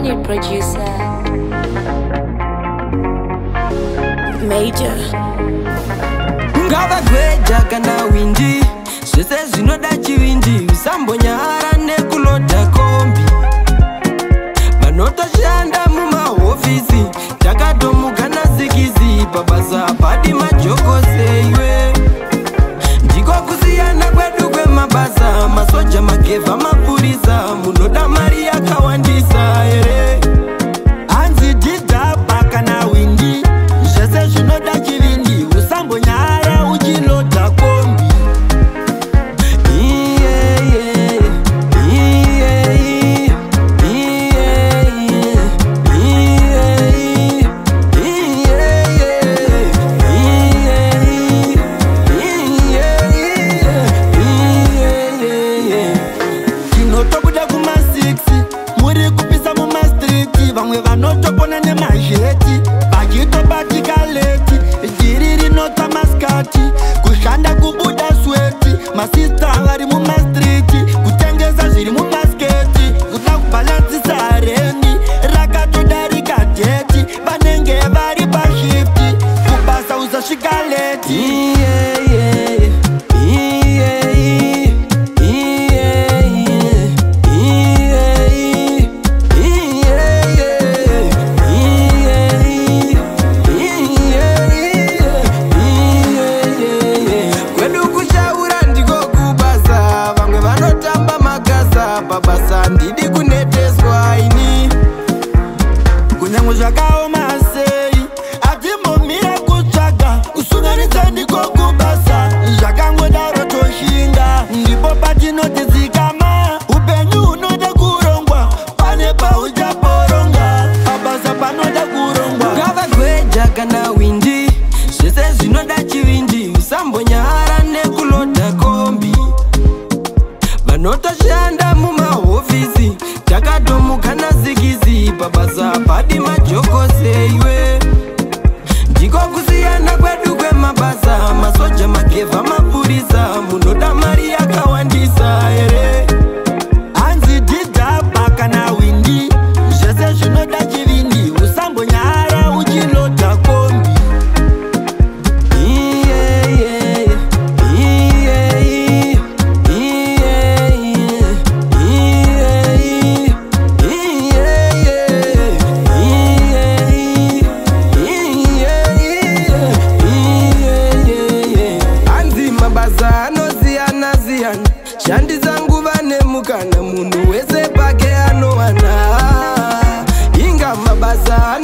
Money producer Major Ngava gweja kana windi zvese zvinoda chivindi usambonyara nekulodha kombi vanotoshanda mumahofisi takatomuka nasikizi pabasa apadi majokose iwe ndiko kusiyana kwedu kwemabasa masoja magevha mapurisa munoda mari yakawandisa here hanzi dhidhapa kana windi zvese zvinoda chivindi usambonyara uchilodha kombi vamwe vanotopona nemazheti vachitobatika leti jiri rinotsa maskati kushanda kubuda sweti masista vari mumastriti kutengesa zviri mumasketi kuda kubhalansisa reni rakatodarika dheti vanenge vari pashifti kubasa usasvika leti pabasa ndidi kuneteswa ini kunyange zvakaoma sei atimbomira kutsvaga kusunganidza ndiko kubasa zvakangodaro toshinga ndipo patinotidzikama upenyu hunoda kurongwa pane pauchaporonga pabasa panoda kurongwa ngava gweja kana windi zvese zvinoda chivindi usambonyara nekulodha kombi vanotoshanda mumahofisi takatomuka nasikizi pabasa apadi majokose iwe ndiko kusiyana kwedu kwemabasa masoja magevha mapurisa munoda mari yakawandisa here hanzi dhidhapa kana windi zvese zvinoda chivindi usambonyara uchilodha kombi shandi dzangu vanemukana munhu wese pake anowana inga mabasa